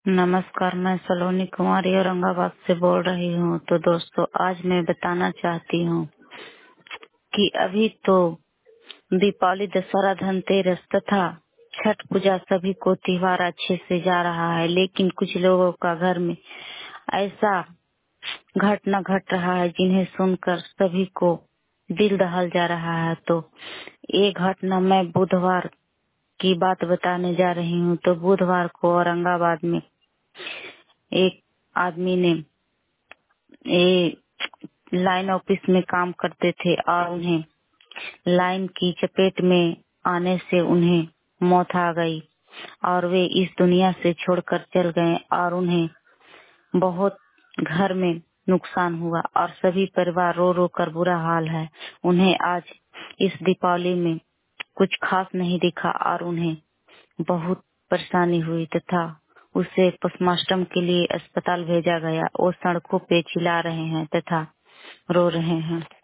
नमस्कार, मैं सलोनी कुमारी औरंगाबाद से बोल रही हूँ। तो दोस्तों, आज मैं बताना चाहती हूँ कि अभी तो दीपावली, दशहरा, धनतेरस तथा छठ पूजा सभी को त्योहार अच्छे से जा रहा है, लेकिन कुछ लोगों का घर में ऐसा घटना घट रहा है जिन्हें सुनकर सभी को दिल दहल जा रहा है। तो ये घटना मैं बुधवार की बात बताने जा रही हूँ। तो बुधवार को औरंगाबाद में एक आदमी ने ये लाइन ऑफिस में काम करते थे और उन्हें लाइन की चपेट में आने से उन्हें मौत आ गई और वे इस दुनिया से छोड़कर चल गए और उन्हें बहुत घर में नुकसान हुआ और सभी परिवार रो रो कर बुरा हाल है। उन्हें आज इस दीपावली में कुछ खास नहीं दिखा और उन्हें बहुत परेशानी हुई तथा उसे पोस्टमार्टम के लिए अस्पताल भेजा गया। वो सड़कों पे चिल्ला रहे हैं तथा रो रहे हैं।